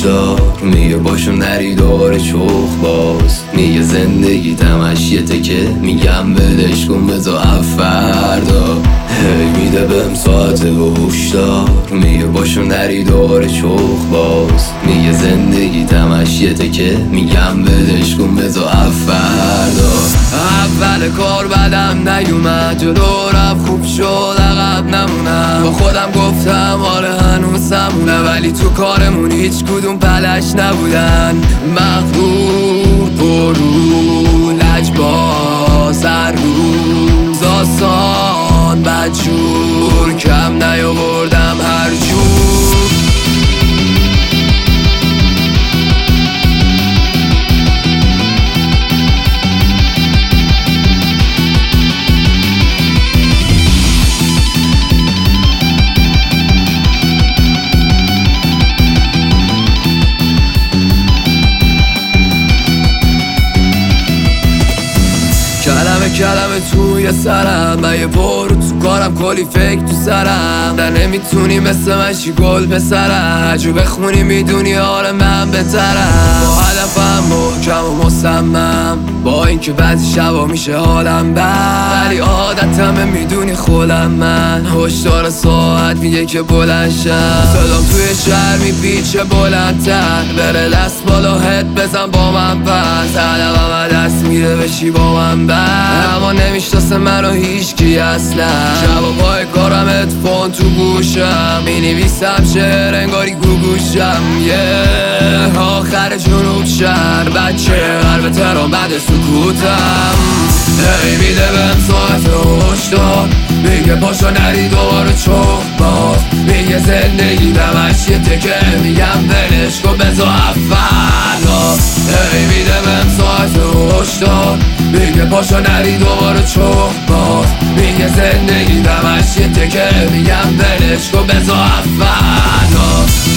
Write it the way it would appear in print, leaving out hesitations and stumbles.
هشدار میگه باشم نری دوباره چخ باز. میگه زندگی تمش یه تکه، میگم بدش کن بذار فردا. هی میده بهم ساعت و هشدار میگه باشم نری دوباره چخ باز. میگه زندگی تمش یه تکه، میگم بدش کن بذار فردا. اول کار بعدم نیومد، جلو رفت خوب شد عقب نمونم. با خودم گفتم آره هنوز همونه، ولی تو کارمون هیچ کدوم پلش نبودن. مغرور برو لجباز هر روز آسان بدجور، کم نیاوردم هر جور. کلمه توی سرم، من یه برو تو کارم کلی فکر تو سرم. در نمیتونی مثل من چی گل پسرم، هجو بخونی میدونی آره من بهترم. با هدفم محکم و مصمم، با اینکه بعضی شبا میشه حالم بد، ولی عادتمه میدونی خودم من. هشدار ساعت میگه که بلند شم، صدام توی شهر میپیچه بلندتر. بره دست بالا هد بزن با من پس، هدفم دست میره بشی با من بد. اما نمیشناسه منو هیچکی اصلا، شب و پای کارم ادفون تو گوشم، مینویسم شعر انگاری گوگوشم. آخر جنوب شهر بچه قلب ترام بعد سکوتم. هی میده بهم ساعت هشدار میگه پاشو نری دوباره چخ باز. میگه زندگی دمش یه تکه، میگم ولش کن بذار فردا. هی میده بهم ساعت هشدار میگه پاشو نری دوباره چخ باز. میگه زندگی دمش یه تکه، میگم ولش کن بذار فردا.